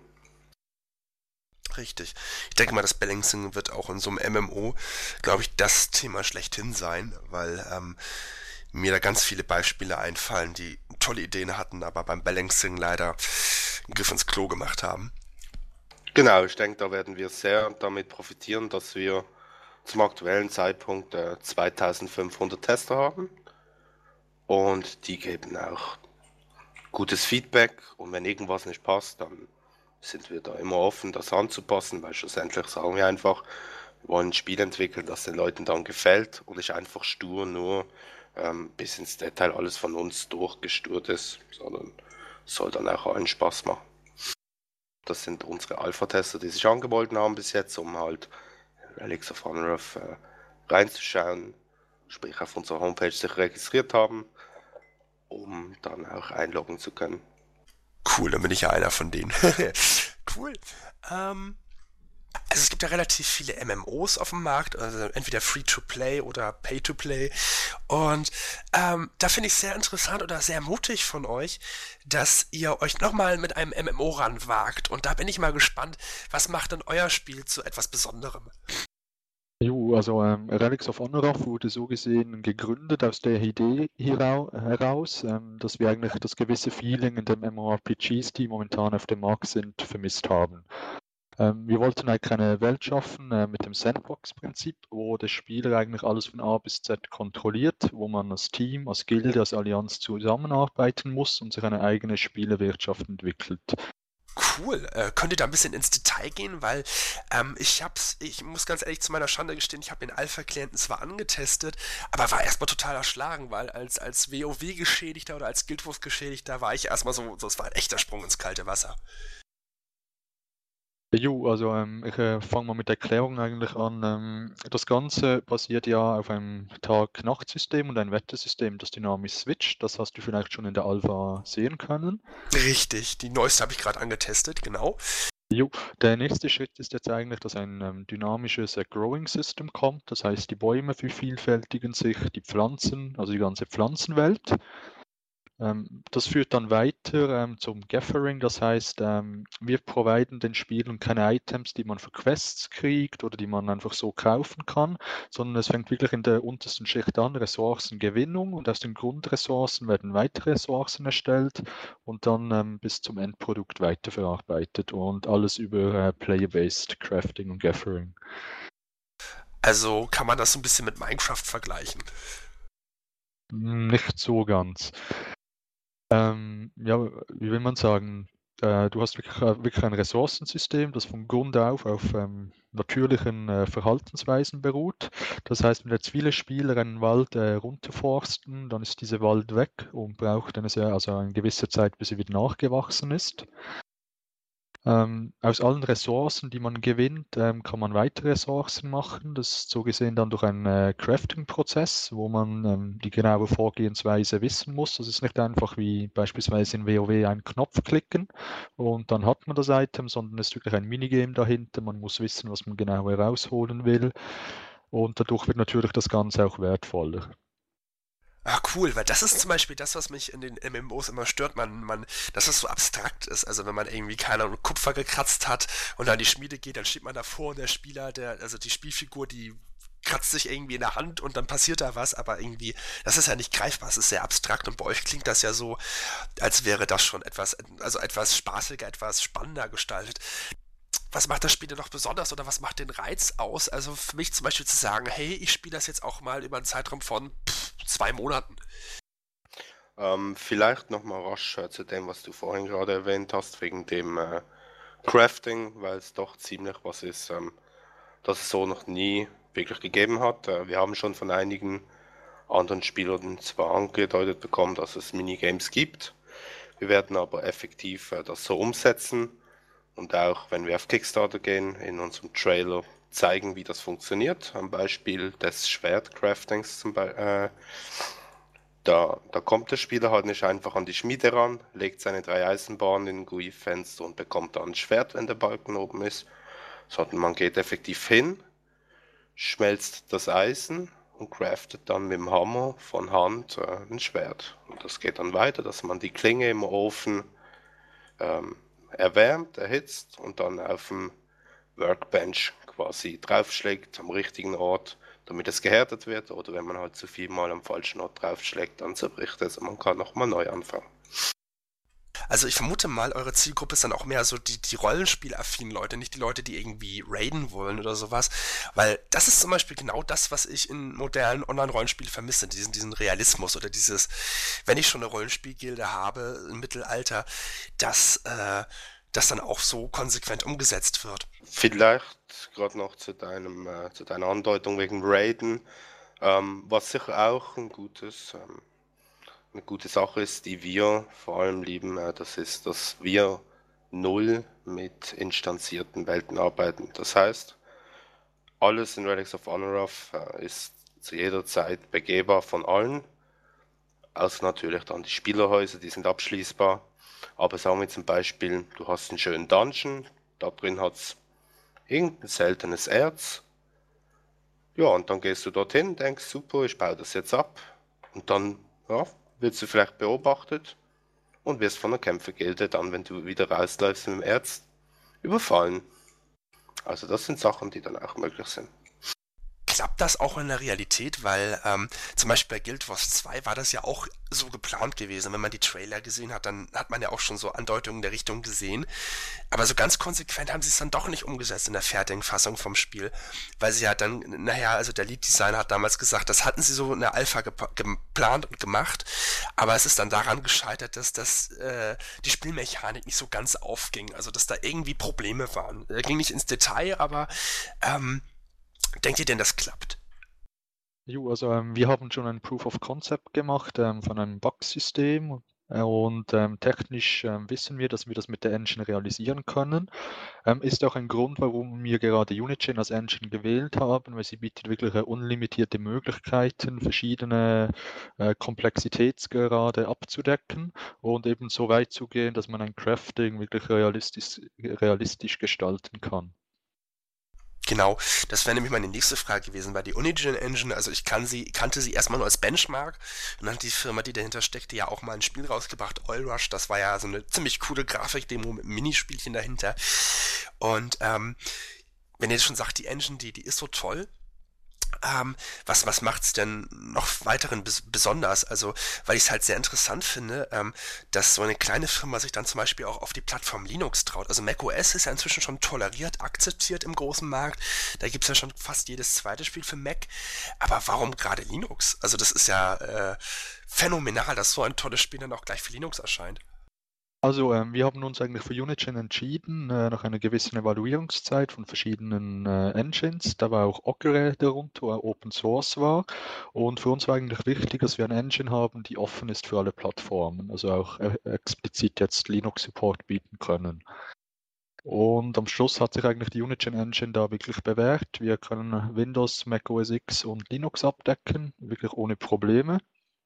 Richtig. Ich denke mal, das Balancing wird auch in so einem MMO, glaube ich, das Thema schlechthin sein, weil mir da ganz viele Beispiele einfallen, die tolle Ideen hatten, aber beim Balancing leider einen Griff ins Klo gemacht haben. Genau, ich denke, da werden wir sehr damit profitieren, dass wir zum aktuellen Zeitpunkt 2500 Tester haben und die geben auch gutes Feedback und wenn irgendwas nicht passt, dann sind wir da immer offen, das anzupassen, weil schlussendlich sagen wir einfach, wir wollen ein Spiel entwickeln, das den Leuten dann gefällt und nicht einfach stur nur bis ins Detail alles von uns durchgesturt ist, sondern es soll dann auch allen Spaß machen. Das sind unsere Alpha-Tester, die sich angeboten haben bis jetzt, um halt Relics of Honor reinzuschauen, sprich auf unserer Homepage sich registriert haben, um dann auch einloggen zu können. Cool, dann bin ich ja einer von denen. Cool. Also es gibt ja relativ viele MMOs auf dem Markt, also entweder Free-to-Play oder Pay-to-Play. Und da finde ich sehr interessant oder sehr mutig von euch, dass ihr euch nochmal mit einem MMO ranwagt. Und da bin ich mal gespannt, was macht denn euer Spiel zu etwas Besonderem? Jo, also Relics of Honorath wurde so gesehen gegründet aus der Idee heraus, dass wir eigentlich das gewisse Feeling in den MMORPGs, die momentan auf dem Markt sind, vermisst haben. Wir wollten eigentlich eine Welt schaffen mit dem Sandbox-Prinzip, wo der Spieler eigentlich alles von A bis Z kontrolliert, wo man als Team, als Gilde, als Allianz zusammenarbeiten muss und sich eine eigene Spielewirtschaft entwickelt. Cool. Könnt ihr da ein bisschen ins Detail gehen? Weil ich muss ganz ehrlich zu meiner Schande gestehen, ich habe den Alpha-Klienten zwar angetestet, aber war erstmal total erschlagen, weil als WoW-Geschädigter oder als Guild Wars-Geschädigter war ich erstmal so, es war ein echter Sprung ins kalte Wasser. Jo, also ich fange mal mit der Erklärung eigentlich an. Das Ganze basiert ja auf einem Tag-Nacht-System und ein Wettesystem, das dynamisch switcht. Das hast du vielleicht schon in der Alpha sehen können. Richtig, die neueste habe ich gerade angetestet, genau. Jo, der nächste Schritt ist jetzt eigentlich, dass ein dynamisches Growing System kommt. Das heißt, die Bäume vervielfältigen sich, die Pflanzen, also die ganze Pflanzenwelt. Das führt dann weiter zum Gathering, das heißt, wir providen den Spielern keine Items, die man für Quests kriegt oder die man einfach so kaufen kann, sondern es fängt wirklich in der untersten Schicht an, Ressourcengewinnung, und aus den Grundressourcen werden weitere Ressourcen erstellt und dann bis zum Endprodukt weiterverarbeitet und alles über Player-Based Crafting und Gathering. Also kann man das so ein bisschen mit Minecraft vergleichen? Nicht so ganz. Ja, wie will man sagen, du hast wirklich ein Ressourcensystem, das von Grund auf natürlichen Verhaltensweisen beruht. Das heißt, wenn jetzt viele Spieler einen Wald runterforsten, dann ist dieser Wald weg und braucht eine gewisse Zeit, bis er wieder nachgewachsen ist. Aus allen Ressourcen, die man gewinnt, kann man weitere Ressourcen machen. Das ist so gesehen dann durch einen Crafting-Prozess, wo man die genaue Vorgehensweise wissen muss. Das ist nicht einfach wie beispielsweise in WoW einen Knopf klicken und dann hat man das Item, sondern es ist wirklich ein Minigame dahinter. Man muss wissen, was man genau herausholen will. Und dadurch wird natürlich das Ganze auch wertvoller. Ah, cool, weil das ist zum Beispiel das, was mich in den MMOs immer stört, dass es so abstrakt ist. Also wenn man irgendwie, keine Ahnung, Kupfer gekratzt hat und an die Schmiede geht, dann steht man davor und der Spieler, also die Spielfigur, die kratzt sich irgendwie in der Hand und dann passiert da was, aber irgendwie, das ist ja nicht greifbar, es ist sehr abstrakt und bei euch klingt das ja so, als wäre das schon etwas spaßiger, etwas spannender gestaltet. Was macht das Spiel denn noch besonders oder was macht den Reiz aus? Also für mich zum Beispiel zu sagen, hey, ich spiele das jetzt auch mal über einen Zeitraum von 2 Monaten. Vielleicht nochmal rasch zu dem, was du vorhin gerade erwähnt hast, wegen dem Crafting, weil es doch ziemlich was ist, das es so noch nie wirklich gegeben hat. Wir haben schon von einigen anderen Spielern zwar angedeutet bekommen, dass es Minigames gibt. Wir werden aber effektiv das so umsetzen und auch, wenn wir auf Kickstarter gehen, in unserem Trailer zeigen, wie das funktioniert. Am Beispiel des Schwertcraftings zum Beispiel. Da kommt der Spieler halt nicht einfach an die Schmiede ran, legt seine 3 Eisenbahnen in ein GUI-Fenster und bekommt dann ein Schwert, wenn der Balken oben ist, sondern man geht effektiv hin, schmelzt das Eisen und craftet dann mit dem Hammer von Hand ein Schwert. Und das geht dann weiter, dass man die Klinge im Ofen erwärmt, erhitzt und dann auf dem Workbench quasi draufschlägt am richtigen Ort, damit es gehärtet wird, oder wenn man halt zu viel Mal am falschen Ort draufschlägt, dann zerbricht es und man kann nochmal neu anfangen. Also ich vermute mal, eure Zielgruppe ist dann auch mehr so die Rollenspielaffinen Leute, nicht die Leute, die irgendwie raiden wollen oder sowas, weil das ist zum Beispiel genau das, was ich in modernen Online-Rollenspielen vermisse, diesen Realismus oder dieses, wenn ich schon eine Rollenspielgilde habe im Mittelalter, dass das dann auch so konsequent umgesetzt wird. Vielleicht gerade noch zu deiner Andeutung wegen Raiden, was sicher auch eine gute Sache ist, die wir vor allem lieben, das ist, dass wir null mit instanzierten Welten arbeiten. Das heißt, alles in Relics of Honoroth ist zu jeder Zeit begehbar von allen, außer natürlich dann die Spielerhäuser, die sind abschließbar. Aber sagen wir zum Beispiel, du hast einen schönen Dungeon, da drin hat es irgendein seltenes Erz. Ja, und dann gehst du dorthin, denkst, super, ich baue das jetzt ab. Und dann wirst du vielleicht beobachtet und wirst von der Kämpfergilde dann, wenn du wieder rausläufst mit dem Erz, überfallen. Also das sind Sachen, die dann auch möglich sind. Klappt das auch in der Realität? Weil zum Beispiel bei Guild Wars 2 war das ja auch so geplant gewesen. Wenn man die Trailer gesehen hat, dann hat man ja auch schon so Andeutungen der Richtung gesehen. Aber so ganz konsequent haben sie es dann doch nicht umgesetzt in der fertigen Fassung vom Spiel. Weil sie ja dann, also der Lead-Designer hat damals gesagt, das hatten sie so in der Alpha geplant und gemacht. Aber es ist dann daran gescheitert, dass die Spielmechanik nicht so ganz aufging. Also dass da irgendwie Probleme waren. Er ging nicht ins Detail, aber denkt ihr denn, das klappt? Jo, also wir haben schon ein Proof of Concept gemacht von einem Bug-System und technisch wissen wir, dass wir das mit der Engine realisieren können. Ist auch ein Grund, warum wir gerade Unigine als Engine gewählt haben, weil sie bietet wirklich unlimitierte Möglichkeiten, verschiedene Komplexitätsgrade abzudecken und eben so weit zu gehen, dass man ein Crafting wirklich realistisch gestalten kann. Genau, das wäre nämlich meine nächste Frage gewesen, weil die Unigine Engine, also ich kannte sie erstmal nur als Benchmark und dann hat die Firma, die dahinter steckte, ja auch mal ein Spiel rausgebracht, Oil Rush, das war ja so eine ziemlich coole Grafikdemo mit einem Minispielchen dahinter und wenn ihr schon sagt, die Engine, die ist so toll, Was macht's denn noch weiteren besonders? Also, weil ich es halt sehr interessant finde, dass so eine kleine Firma sich dann zum Beispiel auch auf die Plattform Linux traut. Also macOS ist ja inzwischen schon toleriert, akzeptiert im großen Markt. Da gibt's ja schon fast jedes zweite Spiel für Mac. Aber warum gerade Linux? Also das ist ja phänomenal, dass so ein tolles Spiel dann auch gleich für Linux erscheint. Also, wir haben uns eigentlich für Unigine entschieden, nach einer gewissen Evaluierungszeit von verschiedenen Engines. Da war auch Ogre darunter, wo Open Source war. Und für uns war eigentlich wichtig, dass wir eine Engine haben, die offen ist für alle Plattformen, also auch explizit jetzt Linux-Support bieten können. Und am Schluss hat sich eigentlich die Unigine Engine da wirklich bewährt. Wir können Windows, Mac OS X und Linux abdecken, wirklich ohne Probleme.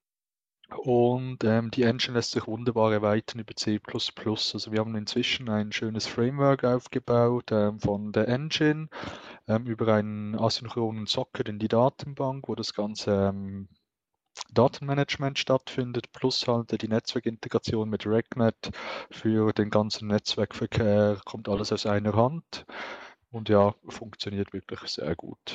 Und die Engine lässt sich wunderbar erweitern über C++. Also wir haben inzwischen ein schönes Framework aufgebaut von der Engine über einen asynchronen Socket in die Datenbank, wo das ganze Datenmanagement stattfindet, plus halt die Netzwerkintegration mit RegNet für den ganzen Netzwerkverkehr, kommt alles aus einer Hand und ja, funktioniert wirklich sehr gut.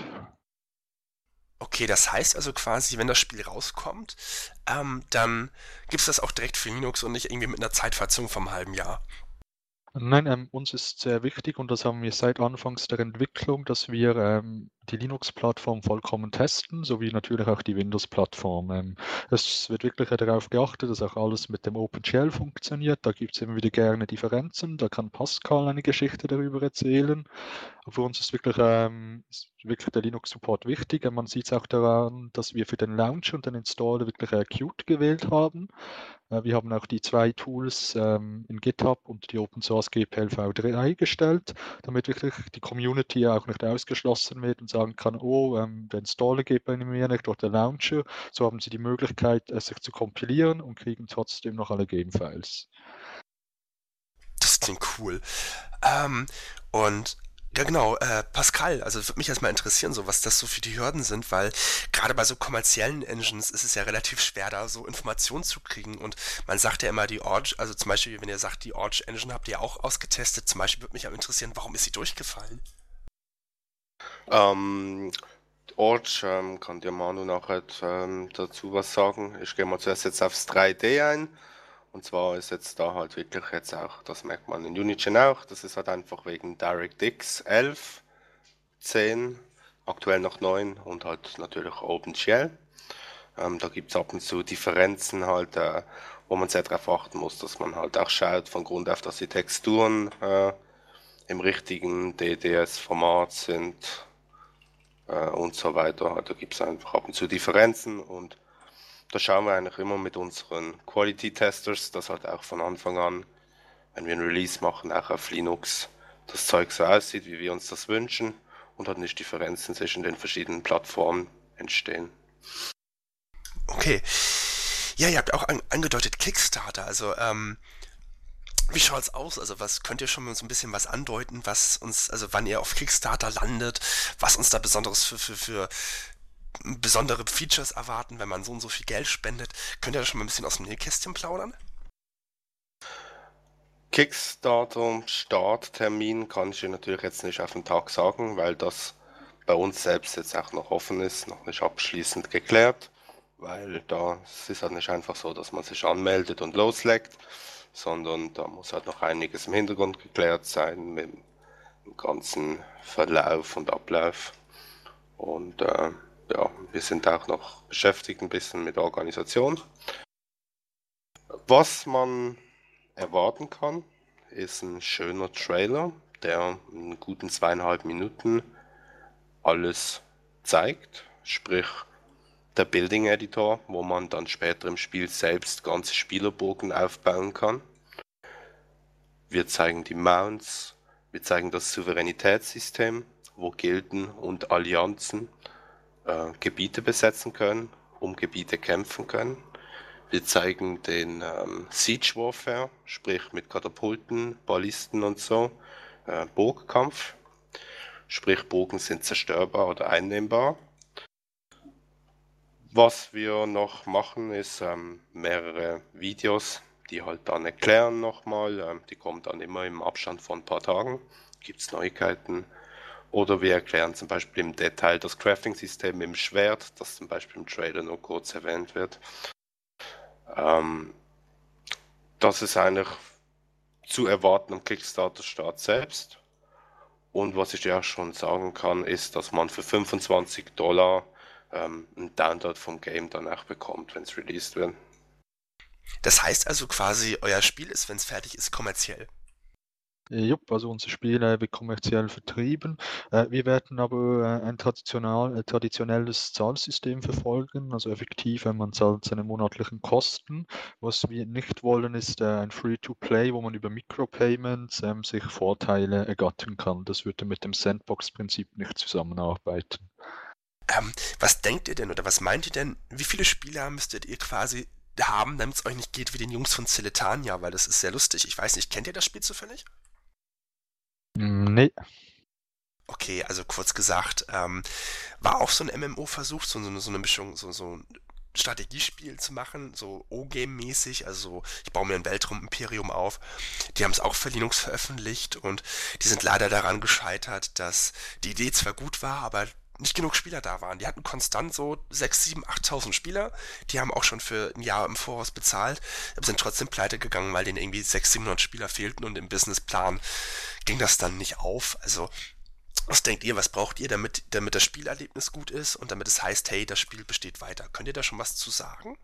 Okay, das heißt also quasi, wenn das Spiel rauskommt, dann gibt's das auch direkt für Linux und nicht irgendwie mit einer Zeitverzögerung vom halben Jahr. Nein, uns ist sehr wichtig und das haben wir seit Anfangs der Entwicklung, dass wir die Linux-Plattform vollkommen testen, sowie natürlich auch die Windows-Plattform. Es wird wirklich darauf geachtet, dass auch alles mit dem OpenGL funktioniert. Da gibt es immer wieder gerne Differenzen. Da kann Pascal eine Geschichte darüber erzählen. Aber für uns ist wirklich der Linux-Support wichtig. Man sieht es auch daran, dass wir für den Launcher und den Installer wirklich Qt gewählt haben. Wir haben auch die zwei Tools in GitHub und die Open Source GPL v3 eingestellt, damit wirklich die Community auch nicht ausgeschlossen wird und sagen kann, oh, der Installer geht bei mir nicht oder der Launcher. So haben sie die Möglichkeit, es sich zu kompilieren und kriegen trotzdem noch alle Game-Files. Das klingt cool. Ähm, und ja genau, Pascal, also würde mich erstmal interessieren, so was das so für die Hürden sind, weil gerade bei so kommerziellen Engines ist es ja relativ schwer, da so Informationen zu kriegen. Und man sagt ja immer, die Orge, also zum Beispiel, wenn ihr sagt, die Orge Engine habt ihr auch ausgetestet, zum Beispiel würde mich auch interessieren, warum ist sie durchgefallen? Ähm, Orch kann dir Manu nachher dazu was sagen. Ich gehe mal zuerst jetzt aufs 3D ein. Und zwar ist jetzt da halt wirklich jetzt auch, das merkt man in Unigine auch, das ist halt einfach wegen DirectX 11, 10, aktuell noch 9 und halt natürlich OpenGL. Da gibt es ab und zu Differenzen halt, wo man sehr darauf achten muss, dass man halt auch schaut von Grund auf, dass die Texturen im richtigen DDS-Format sind und so weiter. Da gibt es einfach ab und zu Differenzen und da schauen wir eigentlich immer mit unseren Quality-Testers, dass halt auch von Anfang an, wenn wir ein Release machen, auch auf Linux, das Zeug so aussieht, wie wir uns das wünschen und halt nicht Differenzen zwischen den verschiedenen Plattformen entstehen. Okay. Ja, ihr habt auch angedeutet Kickstarter, also wie schaut's aus? Also was könnt ihr schon mal so ein bisschen was andeuten, was uns, also wann ihr auf Kickstarter landet, was uns da Besonderes für besondere Features erwarten, wenn man so und so viel Geld spendet? Könnt ihr da schon mal ein bisschen aus dem Nähkästchen plaudern? Kickstarter Starttermin kann ich dir natürlich jetzt nicht auf den Tag sagen, weil das bei uns selbst jetzt auch noch offen ist, noch nicht abschließend geklärt, weil da es ist halt nicht einfach so, dass man sich anmeldet und loslegt, sondern da muss halt noch einiges im Hintergrund geklärt sein mit dem ganzen Verlauf und Ablauf. Und ja, wir sind auch noch beschäftigt ein bisschen mit Organisation. Was man erwarten kann, ist ein schöner Trailer, der in guten 2,5 Minuten alles zeigt, sprich der Building Editor, wo man dann später im Spiel selbst ganze Spielerbogen aufbauen kann. Wir zeigen die Mounts, wir zeigen das Souveränitätssystem, wo Gilden und Allianzen Gebiete besetzen können, um Gebiete kämpfen können. Wir zeigen den Siege Warfare, sprich mit Katapulten, Ballisten und so, Bogenkampf, sprich Bogen sind zerstörbar oder einnehmbar. Was wir noch machen, ist mehrere Videos, die halt dann erklären nochmal, die kommen dann immer im Abstand von ein paar Tagen, gibt es Neuigkeiten Oder wir erklären zum Beispiel im Detail das Crafting-System im Schwert, das zum Beispiel im Trailer nur kurz erwähnt wird. Das ist eigentlich zu erwarten am Kickstarter-Start selbst. Und was ich ja schon sagen kann, ist, dass man für $25 einen Download vom Game dann auch bekommt, wenn es released wird. Das heißt also quasi, euer Spiel ist, wenn es fertig ist, kommerziell. Jupp, also unser Spiel wird kommerziell vertrieben. Wir werden aber ein traditionelles Zahlsystem verfolgen, also effektiv, man zahlt seine monatlichen Kosten. Was wir nicht wollen, ist ein Free-to-Play, wo man über Micropayments sich Vorteile ergattern kann. Das würde mit dem Sandbox-Prinzip nicht zusammenarbeiten. Was denkt ihr denn oder was meint ihr denn, wie viele Spieler müsstet ihr quasi haben, damit es euch nicht geht wie den Jungs von Celetania, weil das ist sehr lustig. Ich weiß nicht, kennt ihr das Spiel zufällig? Nee. Okay, also kurz gesagt, war auch so ein MMO-Versuch, so eine Mischung, so ein Strategiespiel zu machen, so O-Game-mäßig, also ich baue mir ein Weltraum-Imperium auf. Die haben es auch für Linux veröffentlicht und die sind leider daran gescheitert, dass die Idee zwar gut war, aber nicht genug Spieler da waren. Die hatten konstant so 6, 7, 8.000 Spieler. Die haben auch schon für ein Jahr im Voraus bezahlt, aber sind trotzdem pleite gegangen, weil denen irgendwie 600, 700 Spieler fehlten und im Businessplan ging das dann nicht auf. Also was denkt ihr, was braucht ihr, damit das Spielerlebnis gut ist und damit es heißt, hey, das Spiel besteht weiter? Könnt ihr da schon was zu sagen?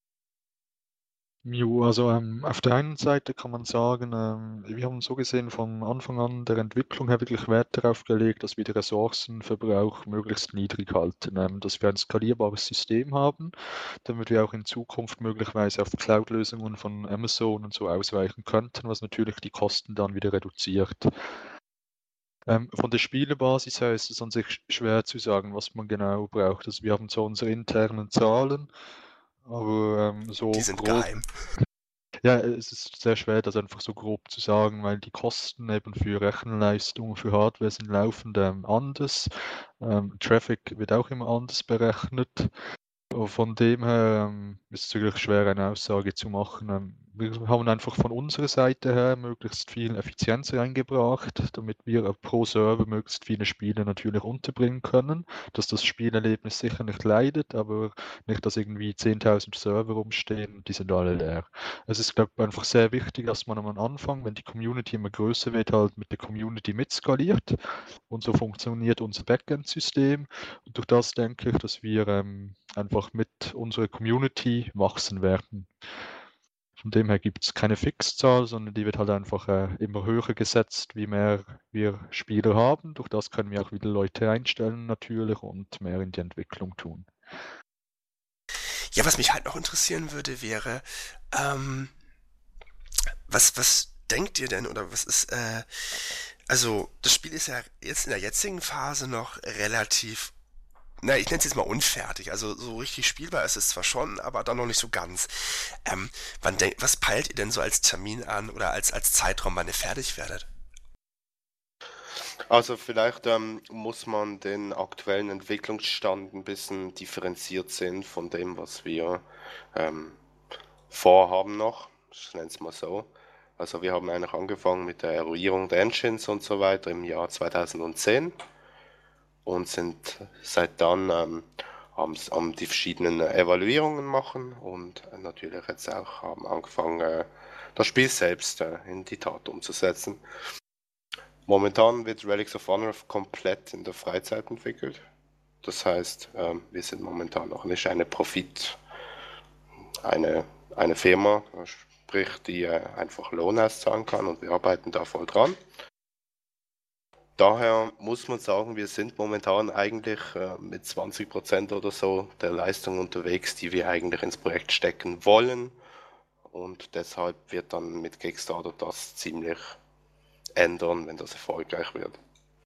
Jo, also auf der einen Seite kann man sagen, wir haben so gesehen von Anfang an der Entwicklung her wirklich Wert darauf gelegt, dass wir den Ressourcenverbrauch möglichst niedrig halten, dass wir ein skalierbares System haben, damit wir auch in Zukunft möglicherweise auf Cloud-Lösungen von Amazon und so ausweichen könnten, was natürlich die Kosten dann wieder reduziert. Von der Spielebasis her ist es an sich schwer zu sagen, was man genau braucht. Also wir haben zwar unsere internen Zahlen, aber so Die sind grob. geheim. Ja, es ist sehr schwer, das einfach so grob zu sagen, weil die Kosten eben für Rechenleistung, für Hardware sind laufend anders. Traffic wird auch immer anders berechnet. Von dem her ist es wirklich schwer, eine Aussage zu machen. Wir haben einfach von unserer Seite her möglichst viel Effizienz reingebracht, damit wir pro Server möglichst viele Spiele natürlich unterbringen können, dass das Spielerlebnis sicher nicht leidet, aber nicht, dass irgendwie 10.000 Server rumstehen und die sind alle leer. Es ist, glaube ich, einfach sehr wichtig, dass man am Anfang, wenn die Community immer größer wird, halt mit der Community mitskaliert. Und so funktioniert unser Backend-System. Und durch das denke ich, dass wir einfach mit unserer Community wachsen werden. Von dem her gibt es keine Fixzahl, sondern die wird halt einfach immer höher gesetzt, wie mehr wir Spieler haben. Durch das können wir auch wieder Leute einstellen natürlich und mehr in die Entwicklung tun. Ja, was mich halt noch interessieren würde, wäre, was denkt ihr denn oder was ist, also das Spiel ist ja jetzt in der jetzigen Phase noch relativ, na, ich nenne es jetzt mal unfertig, also so richtig spielbar ist es zwar schon, aber dann noch nicht so ganz. Was peilt ihr denn so als Termin an oder als Zeitraum, wann ihr fertig werdet? Also vielleicht muss man den aktuellen Entwicklungsstand ein bisschen differenziert sehen von dem, was wir vorhaben noch. Ich nenne es mal so. Also wir haben eigentlich angefangen mit der Eruierung der Engines und so weiter im Jahr 2010 und sind seit dann am die verschiedenen Evaluierungen machen und natürlich jetzt auch haben angefangen, das Spiel selbst in die Tat umzusetzen. Momentan wird Relics of Honor komplett in der Freizeit entwickelt. Das heißt, wir sind momentan noch nicht eine Firma, sprich, die einfach Lohn auszahlen kann und wir arbeiten da voll dran. Daher muss man sagen, wir sind momentan eigentlich mit 20% oder so der Leistung unterwegs, die wir eigentlich ins Projekt stecken wollen. Und deshalb wird dann mit Kickstarter das ziemlich ändern, wenn das erfolgreich wird.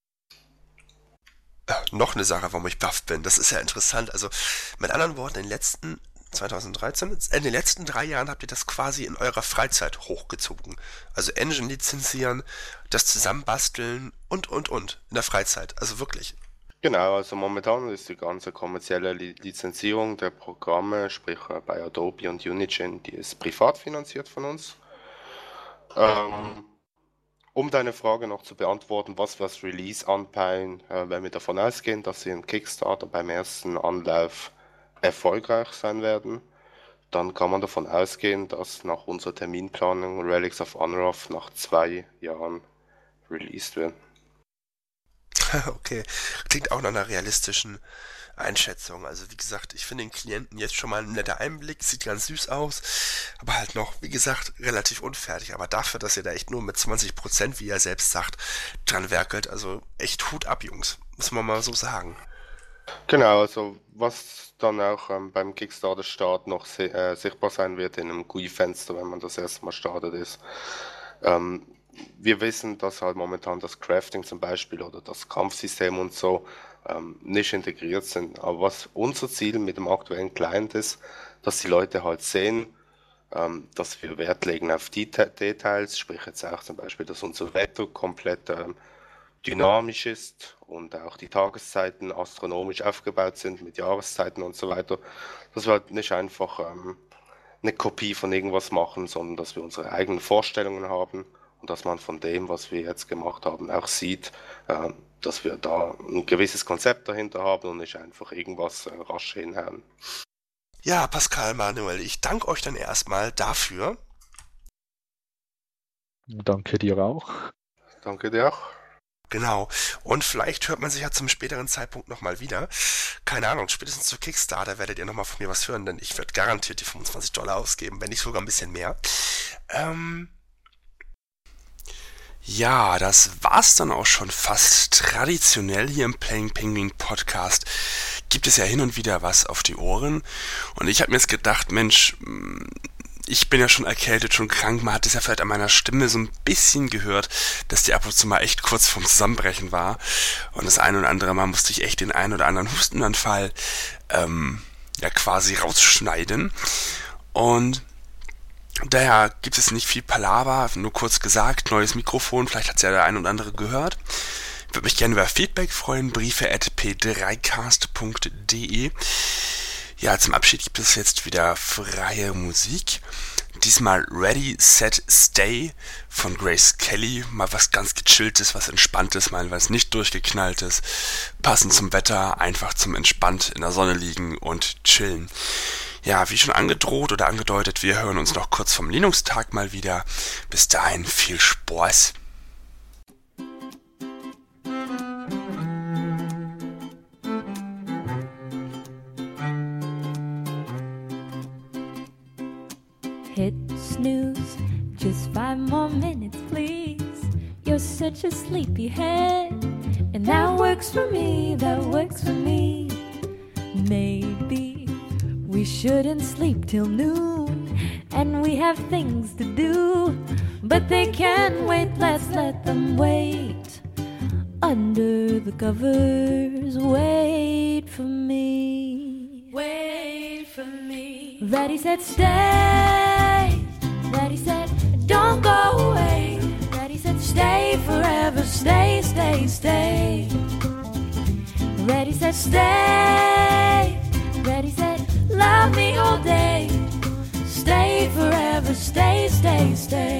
Noch eine Sache, warum ich baff bin. Das ist ja interessant. Also, mit anderen Worten, in den letzten 2013, in den letzten 3 Jahren habt ihr das quasi in eurer Freizeit hochgezogen. Also Engine lizenzieren, das zusammenbasteln und in der Freizeit. Also wirklich. Genau, also momentan ist die ganze kommerzielle Lizenzierung der Programme, sprich bei Adobe und Unigine, die ist privat finanziert von uns. Um deine Frage noch zu beantworten, was wir als Release anpeilen, wenn wir davon ausgehen, dass sie im Kickstarter beim ersten Anlauf erfolgreich sein werden, dann kann man davon ausgehen, dass nach unserer Terminplanung Relics of Anrath nach 2 Jahren released wird. Okay, klingt auch nach einer realistischen Einschätzung. Also wie gesagt, ich finde den Klienten jetzt schon mal ein netter Einblick, sieht ganz süß aus, aber halt noch, wie gesagt, relativ unfertig. Aber dafür, dass ihr da echt nur mit 20%, wie er selbst sagt, dran werkelt, also echt Hut ab, Jungs, muss man mal so sagen. Genau, also was dann auch beim Kickstarter-Start noch sichtbar sein wird in einem GUI-Fenster, wenn man das erste Mal startet, ist, wir wissen, dass halt momentan das Crafting zum Beispiel oder das Kampfsystem und so nicht integriert sind. Aber was unser Ziel mit dem aktuellen Client ist, dass die Leute halt sehen, dass wir Wert legen auf die Details, sprich jetzt auch zum Beispiel, dass unser Wetter komplett dynamisch ist und auch die Tageszeiten astronomisch aufgebaut sind mit Jahreszeiten und so weiter. Dass wir halt nicht einfach eine Kopie von irgendwas machen, sondern dass wir unsere eigenen Vorstellungen haben und dass man von dem, was wir jetzt gemacht haben, auch sieht, dass wir da ein gewisses Konzept dahinter haben und nicht einfach irgendwas rasch hinhauen. Ja, Pascal, Manuel, ich danke euch dann erstmal dafür. Danke dir auch. Danke dir auch. Genau. Und vielleicht hört man sich ja zum späteren Zeitpunkt nochmal wieder. Keine Ahnung, spätestens zu Kickstarter werdet ihr nochmal von mir was hören, denn ich werde garantiert die $25 ausgeben, wenn nicht sogar ein bisschen mehr. Ja, das war's dann auch schon fast. Traditionell hier im Playing Penguin Podcast gibt es ja hin und wieder was auf die Ohren. Und ich habe mir jetzt gedacht, Mensch, ich bin ja schon erkältet, schon krank. Man hat es ja vielleicht an meiner Stimme so ein bisschen gehört, dass die ab und zu mal echt kurz vorm Zusammenbrechen war. Und das eine oder andere Mal musste ich echt den einen oder anderen Hustenanfall ja quasi rausschneiden. Und daher gibt es nicht viel Palaver, nur kurz gesagt, neues Mikrofon, vielleicht hat es ja der ein oder andere gehört. Ich würde mich gerne über Feedback freuen, briefe@p3cast.de. Ja, zum Abschied gibt es jetzt wieder freie Musik. Diesmal Ready, Set, Stay von Grace Kelly. Mal was ganz Gechilltes, was Entspanntes, mal was nicht Durchgeknalltes. Passend zum Wetter, einfach zum entspannt in der Sonne liegen und chillen. Ja, wie schon angedroht oder angedeutet, wir hören uns noch kurz vom Linux-Tag mal wieder. Bis dahin viel Spaß. Hit snooze, just 5 more minutes, please. You're such a sleepyhead, and that works for me, that works for me. Maybe we shouldn't sleep till noon, and we have things to do, but they can wait, let's let them wait. Under the covers, wait for me. Wait for me. Ready, set, stay. Ready, set, don't go away. Ready, set, stay forever. Stay, stay, stay. Ready, set, stay. Ready, set, love me all day. Stay forever. Stay, stay, stay.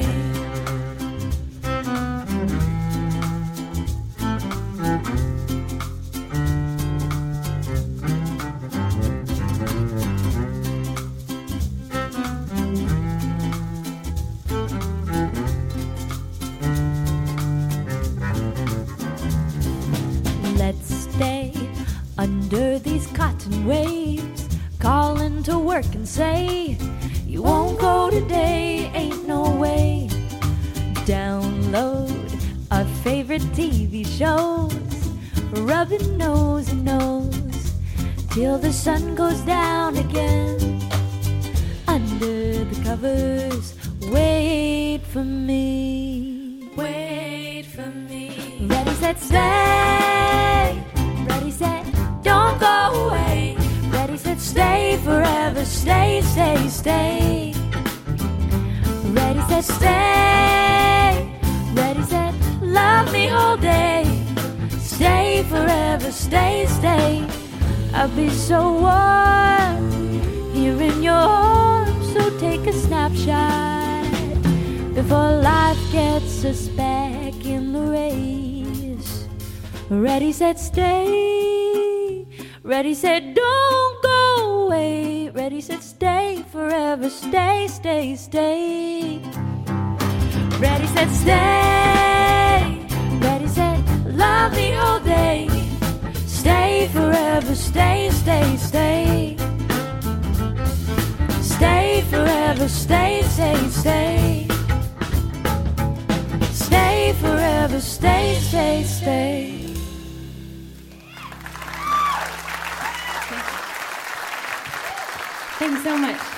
Let's stay under these cotton waves, calling to work and say, you won't go today, ain't no way. Download our favorite TV shows, rubbing nose and nose, till the sun goes down again. Under the covers, wait for me. Wait for me. Ready, set, stay. Ready, set, don't go away. Ready, set, stay forever. Stay, stay, stay. Ready, set, stay. Ready, set, love me all day. Stay forever. Stay, stay. I'll be so warm here in your arms. So take a snapshot before life gets us back in the race. Ready, set, stay. Ready, set, don't go away. Ready, set, stay forever. Stay, stay, stay. Ready, set, stay. Ready, set, love the whole day. Stay forever. Stay, stay, stay. Stay forever. Stay, stay, stay. Stay forever. Stay, stay, stay. Thanks so much.